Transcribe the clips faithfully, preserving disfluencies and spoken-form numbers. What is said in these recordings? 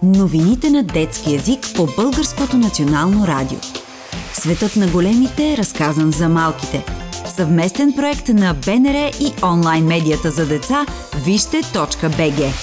Новините на детски език по Българското национално радио. Светът на големите е разказан за малките. Съвместен проект на БНР и онлайн медията за деца вижте точка би джи.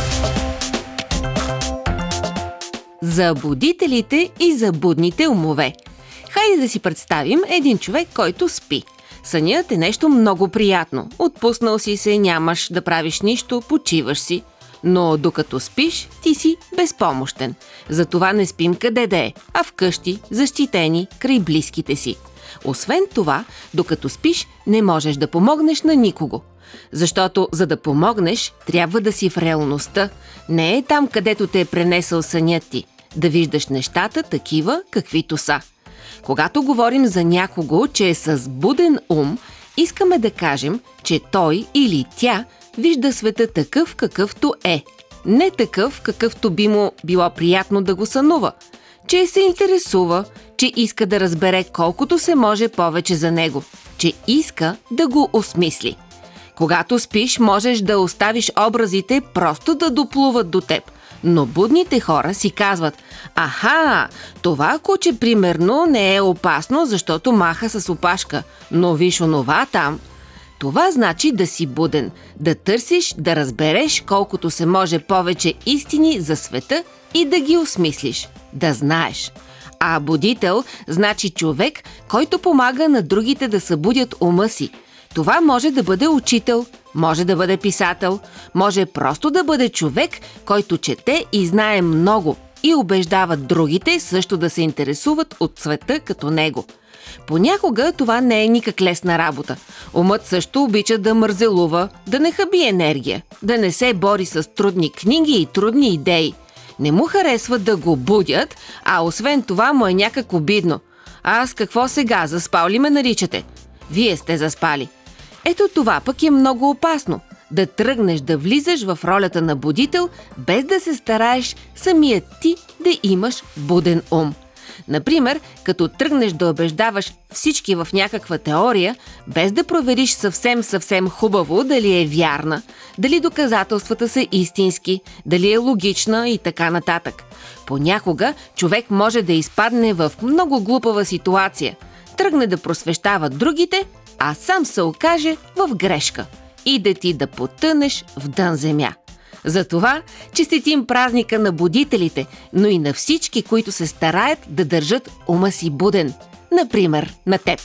За будителите и за будните умове. Хайде да си представим един човек, който спи. Сънят е нещо много приятно. Отпуснал си се, нямаш да правиш нищо, почиваш си. Но докато спиш, ти си безпомощен. Затова не спим къде да е, а вкъщи, защитени, край близките си. Освен това, докато спиш, не можеш да помогнеш на никого. Защото за да помогнеш, трябва да си в реалността. Не е там, където те е пренесъл сънят ти. Да виждаш нещата такива, каквито са. Когато говорим за някого, че е с буден ум, искаме да кажем, че той или тя вижда света такъв, какъвто е. Не такъв, какъвто би му било приятно да го сънува. Че се интересува, че иска да разбере колкото се може повече за него. Че иска да го осмисли. Когато спиш, можеш да оставиш образите просто да доплуват до теб. Но будните хора си казват: аха, това куче примерно не е опасно, защото маха с опашка, но виж онова там. Това значи да си буден, да търсиш, да разбереш колкото се може повече истини за света и да ги осмислиш, да знаеш. А будител значи човек, който помага на другите да събудят ума си. Това може да бъде учител, може да бъде писател, може просто да бъде човек, който чете и знае много и убеждава другите също да се интересуват от света като него. Понякога това не е никак лесна работа. Умът също обича да мързелува, да не хаби енергия, да не се бори с трудни книги и трудни идеи. Не му харесва да го будят, а освен това му е някак обидно. Аз какво сега, заспал ли ме наричате? Вие сте заспали. Ето това пък е много опасно. Да тръгнеш да влизаш в ролята на будител, без да се стараеш самият ти да имаш буден ум. Например, като тръгнеш да убеждаваш всички в някаква теория, без да провериш съвсем-съвсем хубаво дали е вярна, дали доказателствата са истински, дали е логична и така нататък. Понякога човек може да изпадне в много глупава ситуация, тръгне да просвещава другите, а сам се окаже в грешка и да ти да потънеш в дън земя. Затова честитим празника на будителите, но и на всички, които се стараят да държат ума си буден. Например, на теб.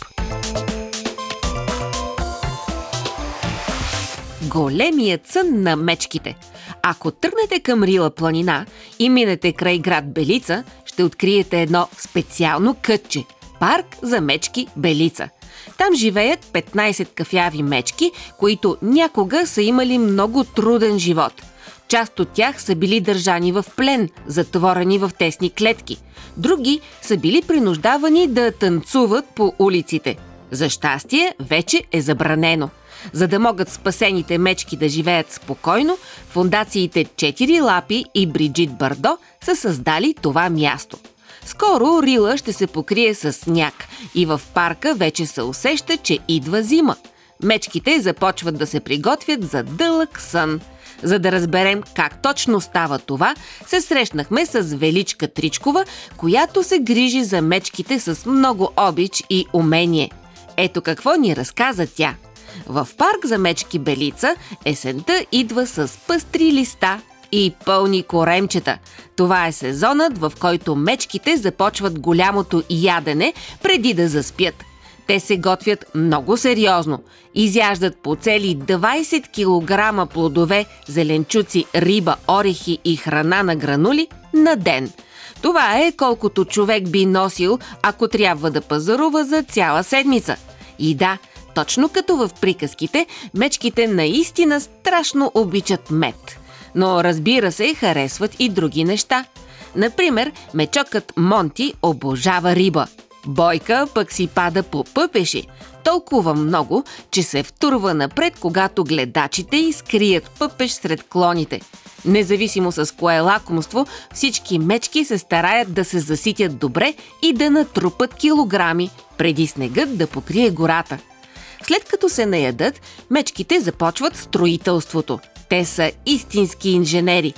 Големият сън на мечките. Ако тръгнете към Рила планина и минете край град Белица, ще откриете едно специално кътче – парк за мечки Белица. Там живеят петнайсет кафяви мечки, които някога са имали много труден живот. Част от тях са били държани в плен, затворени в тесни клетки. Други са били принуждавани да танцуват по улиците. За щастие, вече е забранено. За да могат спасените мечки да живеят спокойно, фондациите Четири лапи и Бриджит Бардо са създали това място. Скоро Рила ще се покрие с сняг и в парка вече се усеща, че идва зима. Мечките започват да се приготвят за дълъг сън. За да разберем как точно става това, се срещнахме с Величка Тричкова, която се грижи за мечките с много обич и умение. Ето какво ни разказа тя. В парк за мечки Белица есента идва с пъстри листа и пълни коремчета. Това е сезонът, в който мечките започват голямото ядене преди да заспят. Те се готвят много сериозно. Изяждат по цели двайсет килограма плодове, зеленчуци, риба, орехи и храна на гранули на ден. Това е колкото човек би носил, ако трябва да пазарува за цяла седмица. И да, точно като в приказките, мечките наистина страшно обичат мед. Но разбира се, харесват и други неща. Например, мечокът Монти обожава риба. Бойка пък си пада по пъпеши. Толкова много, че се втурва напред, когато гледачите изкрият пъпеш сред клоните. Независимо с кое лакомство, всички мечки се стараят да се заситят добре и да натрупат килограми, преди снегът да покрие гората. След като се наядат, мечките започват строителството. Те са истински инженери.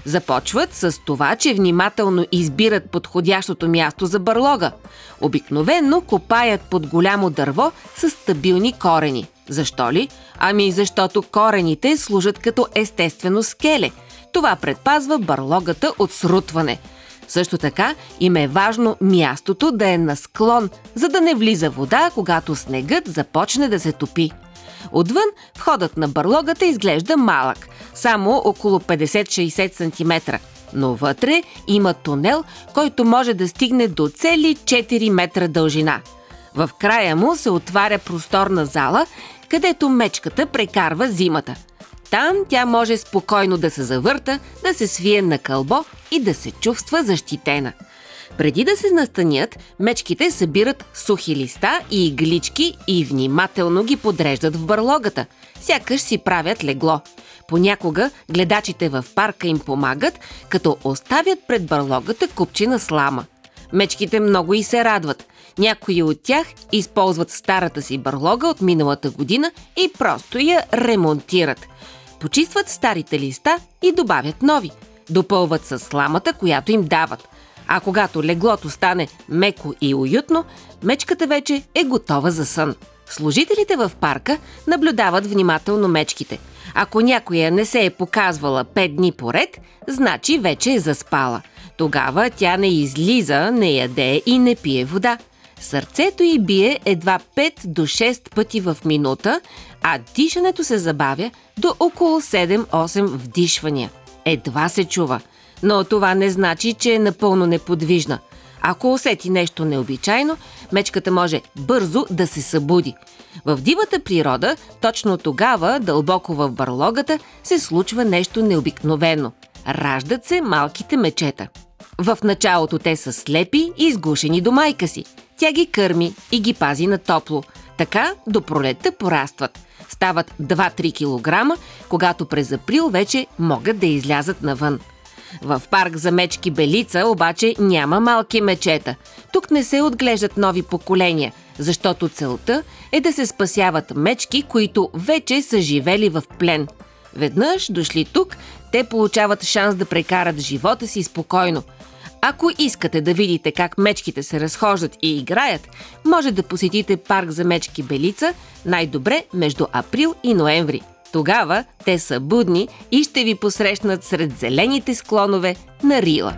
Започват с това, че внимателно избират подходящото място за бърлога. Обикновенно копаят под голямо дърво с стабилни корени. Защо ли? Ами защото корените служат като естествено скеле. Това предпазва бърлогата от срутване. Също така им е важно мястото да е на склон, за да не влиза вода, когато снегът започне да се топи. Отвън входът на бърлогата изглежда малък, само около петдесет-шейсет сантиметра, но вътре има тунел, който може да стигне до цели четири метра дължина. В края му се отваря просторна зала, където мечката прекарва зимата. Там тя може спокойно да се завърта, да се свие на кълбо и да се чувства защитена. Преди да се настанят, мечките събират сухи листа и иглички и внимателно ги подреждат в бърлогата. Сякаш си правят легло. Понякога гледачите в парка им помагат, като оставят пред бърлогата купчина слама. Мечките много и се радват. Някои от тях използват старата си бърлога от миналата година и просто я ремонтират. Почистват старите листа и добавят нови. Допълват с сламата, която им дават. А когато леглото стане меко и уютно, мечката вече е готова за сън. Служителите в парка наблюдават внимателно мечките. Ако някоя не се е показвала пет дни поред, значи вече е заспала. Тогава тя не излиза, не яде и не пие вода. Сърцето й бие едва пет до шест пъти в минута, а дишането се забавя до около седем-осем вдишвания. Едва се чува. Но това не значи, че е напълно неподвижна. Ако усети нещо необичайно, мечката може бързо да се събуди. В дивата природа, точно тогава, дълбоко в бърлогата, се случва нещо необикновено. Раждат се малките мечета. В началото те са слепи и изгушени до майка си. Тя ги кърми и ги пази на топло. Така до пролетта порастват. Стават два-три килограма, когато през април вече могат да излязат навън. В парк за мечки Белица обаче няма малки мечета. Тук не се отглеждат нови поколения, защото целта е да се спасяват мечки, които вече са живели в плен. Веднъж дошли тук, те получават шанс да прекарат живота си спокойно. Ако искате да видите как мечките се разхождат и играят, може да посетите парк за мечки Белица най-добре между април и ноември. Тогава те са будни и ще ви посрещнат сред зелените склонове на Рила.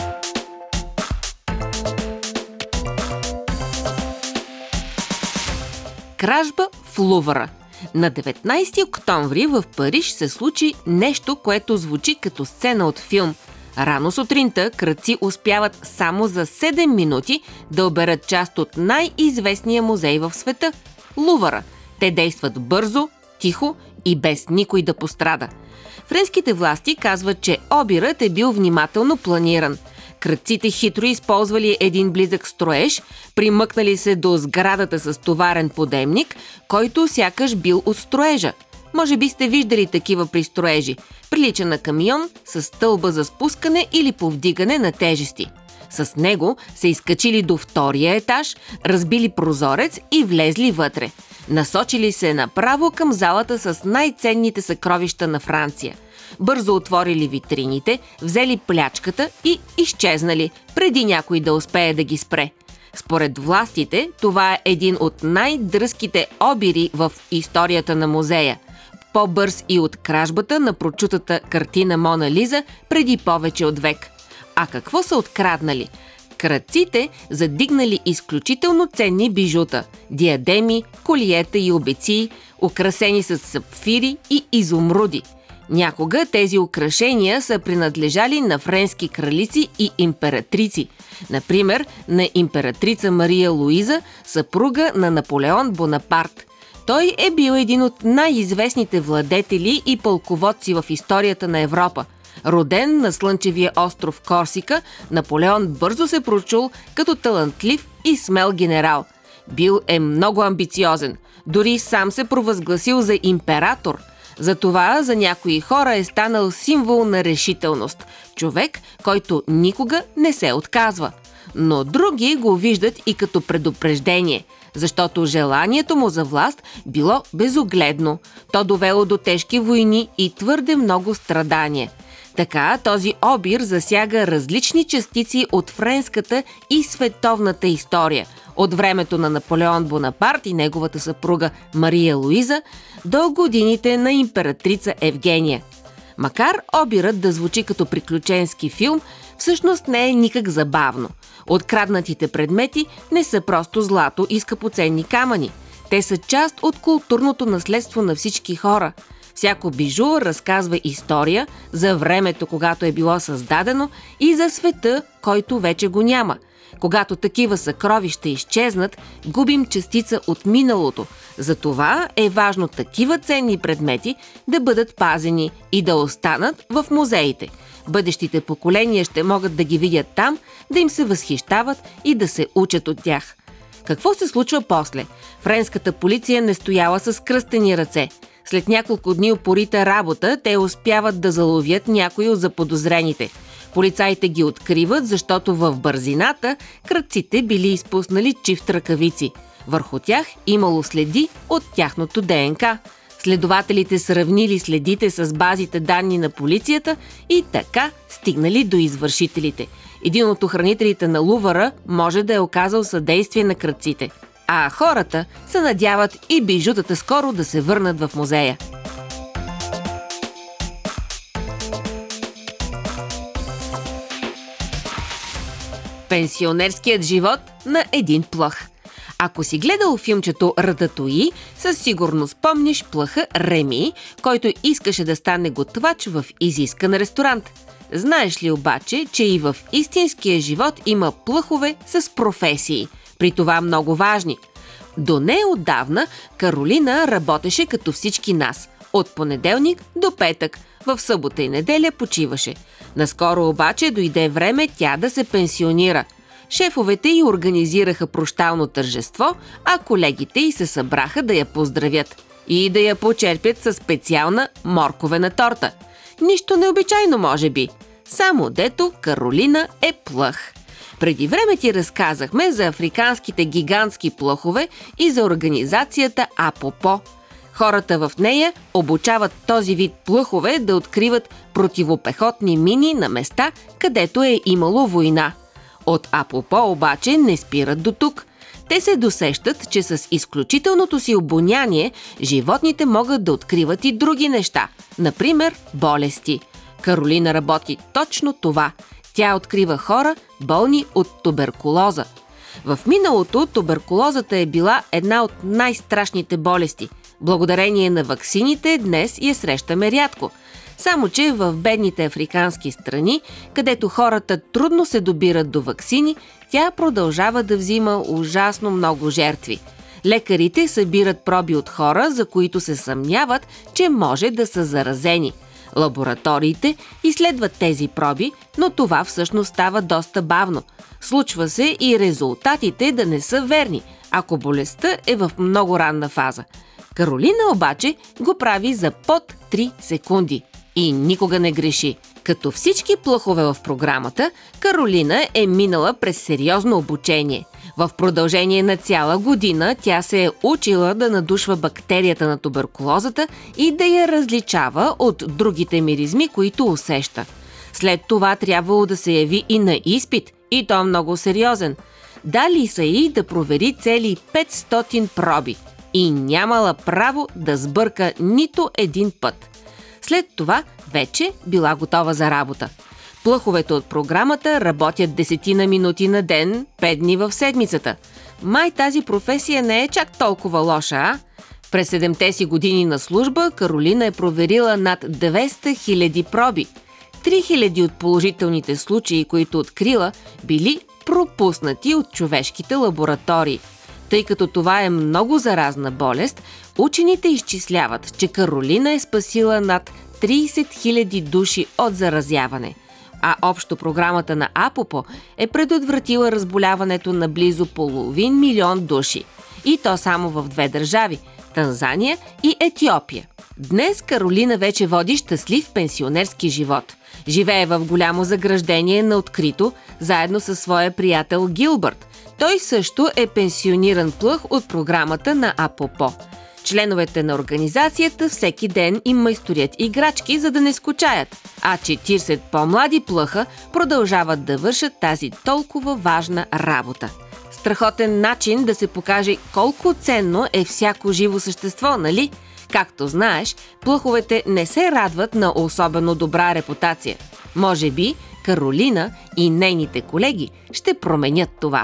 Кражба в Лувъра. На деветнайсети октомври в Париж се случи нещо, което звучи като сцена от филм. Рано сутринта крадци успяват само за седем минути да оберат част от най-известния музей в света – Лувъра. Те действат бързо, тихо и без никой да пострада. Френските власти казват, че обирът е бил внимателно планиран. Крадците хитро използвали един близък строеж, примъкнали се до сградата с товарен подемник, който сякаш бил от строежа. Може би сте виждали такива при строежи. Прилича на камион с стълба за спускане или повдигане на тежести. С него се изкачили до втория етаж, разбили прозорец и влезли вътре. Насочили се направо към залата с най-ценните съкровища на Франция. Бързо отворили витрините, взели плячката и изчезнали, преди някой да успее да ги спре. Според властите, това е един от най-дръзките обири в историята на музея. По-бърз и от кражбата на прочутата картина Мона Лиза преди повече от век. А какво са откраднали? Крадците задигнали изключително ценни бижута – диадеми, колиета и обеции, украсени с сапфири и изумруди. Някога тези украшения са принадлежали на френски кралици и императрици. Например, на императрица Мария Луиза, съпруга на Наполеон Бонапарт. Той е бил един от най-известните владетели и пълководци в историята на Европа. Роден на слънчевия остров Корсика, Наполеон бързо се прочул като талантлив и смел генерал. Бил е много амбициозен, дори сам се провъзгласил за император. Затова за някои хора е станал символ на решителност, човек, който никога не се отказва. Но други го виждат и като предупреждение, защото желанието му за власт било безогледно. То довело до тежки войни и твърде много страдания. Така този обир засяга различни частици от френската и световната история, от времето на Наполеон Бонапарт и неговата съпруга Мария Луиза до годините на императрица Евгения. Макар обирът да звучи като приключенски филм, всъщност не е никак забавно. Откраднатите предмети не са просто злато и скъпоценни камъни. Те са част от културното наследство на всички хора. Всяко бижу разказва история за времето, когато е било създадено, и за света, който вече го няма. Когато такива съкровища изчезнат, губим частица от миналото. Затова е важно такива ценни предмети да бъдат пазени и да останат в музеите. Бъдещите поколения ще могат да ги видят там, да им се възхищават и да се учат от тях. Какво се случва после? Френската полиция не стояла с кръстени ръце. След няколко дни упорита работа, те успяват да заловят някои от заподозрените. Полицаите ги откриват, защото в бързината крадците били изпуснали чифт ръкавици. Върху тях имало следи от тяхното ДНК. Следователите сравнили следите с базите данни на полицията и така стигнали до извършителите. Един от охранителите на Лувъра може да е оказал съдействие на крадците. А хората се надяват и бижутата скоро да се върнат в музея. Пенсионерският живот на един плъх. Ако си гледал филмчето Рататуи, със сигурност помниш плъха Реми, който искаше да стане готвач в изискан ресторант. Знаеш ли обаче, че и в истинския живот има плъхове с професии, при това много важни? До неотдавна Каролина работеше като всички нас, от понеделник до петък, в събота и неделя почиваше. Наскоро обаче дойде време тя да се пенсионира. Шефовете й организираха прощално тържество, а колегите й се събраха да я поздравят и да я почерпят със специална морковена торта. Нищо необичайно, може би. Само дето Каролина е плъх. Преди време ти разказахме за африканските гигантски плъхове и за организацията Апопо. Хората в нея обучават този вид плъхове да откриват противопехотни мини на места, където е имало война. От Апопо обаче не спират до тук. Те се досещат, че с изключителното си обоняние животните могат да откриват и други неща, например болести. Каролина работи точно това. Тя открива хора, болни от туберкулоза. В миналото туберкулозата е била една от най-страшните болести. Благодарение на ваксините днес я срещаме рядко. Само че в бедните африкански страни, където хората трудно се добират до ваксини, тя продължава да взима ужасно много жертви. Лекарите събират проби от хора, за които се съмняват, че може да са заразени. Лабораториите изследват тези проби, но това всъщност става доста бавно. Случва се и резултатите да не са верни, ако болестта е в много ранна фаза. Каролина обаче го прави за под три секунди и никога не греши. Като всички плъхове в програмата, Каролина е минала през сериозно обучение. В продължение на цяла година тя се е учила да надушва бактерията на туберкулозата и да я различава от другите миризми, които усеща. След това трябвало да се яви и на изпит, и то много сериозен. Дали са й да провери цели петстотин проби и нямала право да сбърка нито един път. След това вече била готова за работа. Плъховете от програмата работят десетина минути на ден, пет дни в седмицата. Май тази професия не е чак толкова лоша, а? През седемте си години на служба Каролина е проверила над двеста хиляди проби. три хиляди от положителните случаи, които открила, били пропуснати от човешките лаборатории. Тъй като това е много заразна болест, учените изчисляват, че Каролина е спасила над трийсет хиляди души от заразяване. А общо програмата на Апопо е предотвратила разболяването на близо половин милион души. И то само в две държави – Танзания и Етиопия. Днес Каролина вече води щастлив пенсионерски живот. Живее в голямо заграждение на открито, заедно със своя приятел Гилбърт. Той също е пенсиониран плъх от програмата на Апопо. Членовете на организацията всеки ден им майсторят играчки, за да не скучаят, а четиридесет по-млади плъха продължават да вършат тази толкова важна работа. Страхотен начин да се покаже колко ценно е всяко живо същество, нали? Както знаеш, плъховете не се радват на особено добра репутация. Може би Каролина и нейните колеги ще променят това.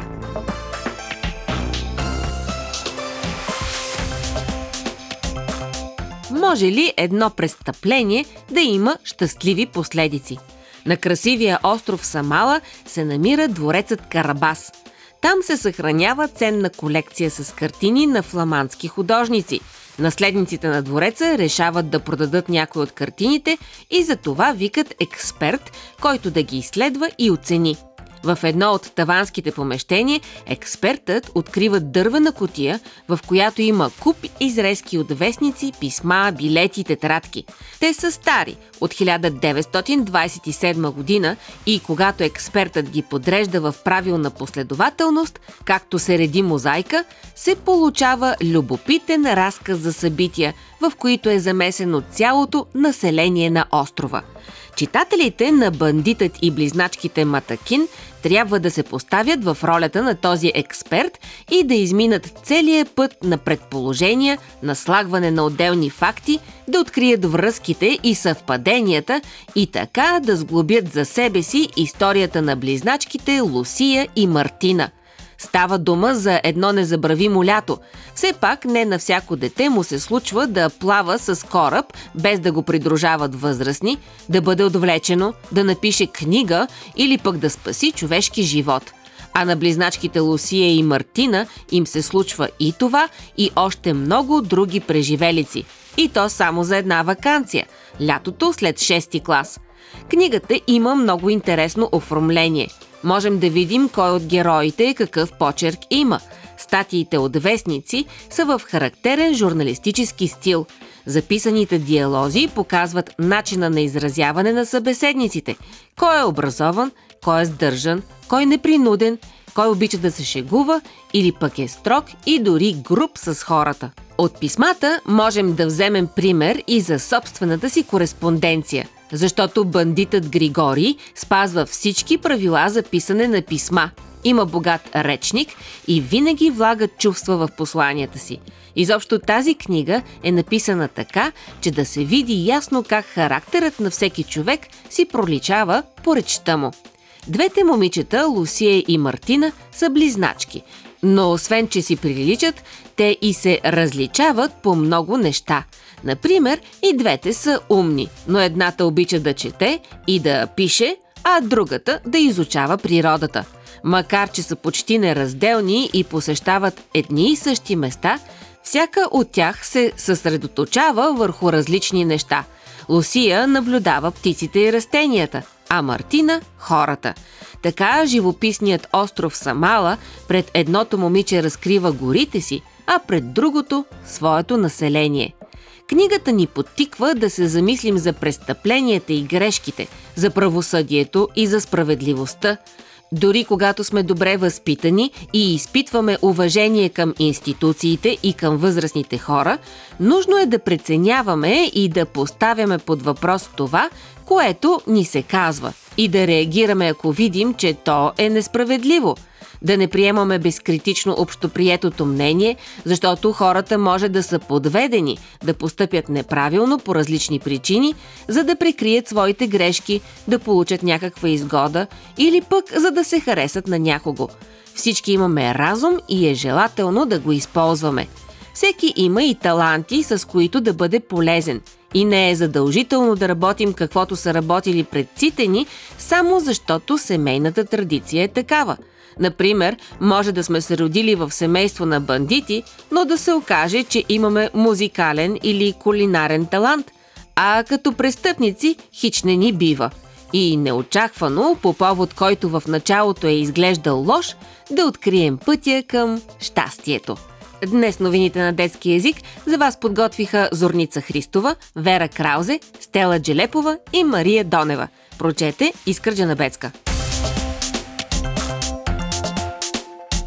Може ли едно престъпление да има щастливи последици? На красивия остров Самала се намира дворецът Карабас. Там се съхранява ценна колекция с картини на фламандски художници. Наследниците на двореца решават да продадат някои от картините и за това викат експерт, който да ги изследва и оцени. В едно от таванските помещения експертът открива дървена кутия, в която има куп изрезки от вестници, писма, билети и тетрадки. Те са стари, от хиляда деветстотин двадесет и седма година, и когато експертът ги подрежда в правилна последователност, както се реди мозайка, се получава любопитен разказ за събития, в които е замесено цялото население на острова. Читателите на Бандитът и близначките Матакин трябва да се поставят в ролята на този експерт и да изминат целия път на предположения, на слагване на отделни факти, да открият връзките и съвпаденията и така да сглобят за себе си историята на близначките Лусия и Мартина. Става дума за едно незабравимо лято. Все пак не на всяко дете му се случва да плава с кораб, без да го придружават възрастни, да бъде отвлечено, да напише книга или пък да спаси човешки живот. А на близначките Лусия и Мартина им се случва и това, и още много други преживелици. И то само за една ваканция – лятото след шести клас. Книгата има много интересно оформление. Можем да видим кой от героите какъв почерк има. Статиите от вестници са в характерен журналистически стил. Записаните диалози показват начина на изразяване на събеседниците. Кой е образован, кой е сдържан, кой е непринуден, кой обича да се шегува или пък е строг и дори груб с хората. От писмата можем да вземем пример и за собствената си кореспонденция, защото бандитът Григорий спазва всички правила за писане на писма. Има богат речник и винаги влага чувства в посланията си. Изобщо тази книга е написана така, че да се види ясно как характерът на всеки човек си проличава по речта му. Двете момичета, Лусия и Мартина, са близначки, но освен, че си приличат, те и се различават по много неща. Например, и двете са умни, но едната обича да чете и да пише, а другата да изучава природата. Макар че са почти неразделни и посещават едни и същи места, всяка от тях се съсредоточава върху различни неща. Лусия наблюдава птиците и растенията, а Мартина – хората. Така живописният остров Самала пред едното момиче разкрива горите си, а пред другото – своето население. Книгата ни подтиква да се замислим за престъпленията и грешките, за правосъдието и за справедливостта. Дори когато сме добре възпитани и изпитваме уважение към институциите и към възрастните хора, нужно е да преценяваме и да поставяме под въпрос това, което ни се казва, и да реагираме, ако видим, че то е несправедливо. Да не приемаме безкритично общоприетото мнение, защото хората може да са подведени, да постъпят неправилно по различни причини, за да прикрият своите грешки, да получат някаква изгода или пък за да се харесат на някого. Всички имаме разум и е желателно да го използваме. Всеки има и таланти, с които да бъде полезен. И не е задължително да работим каквото са работили предците ни, само защото семейната традиция е такава. Например, може да сме се родили в семейство на бандити, но да се окаже, че имаме музикален или кулинарен талант, а като престъпници хич не ни бива. И неочаквано, по повод който в началото е изглеждал лош, да открием пътя към щастието. Днес новините на детски език за вас подготвиха Зорница Христова, Вера Краузе, Стела Джелепова и Мария Донева. Прочете Искра Джанабецка.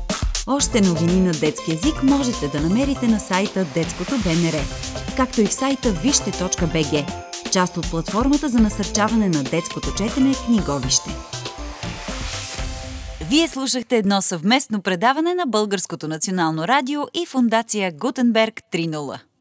Още новини на детски език можете да намерите на сайта Детското БНР, както и в сайта вижте точка би джи, част от платформата за насърчаване на детското четене Книговище. Вие слушахте едно съвместно предаване на Българското национално радио и фондация Гутенберг три нула.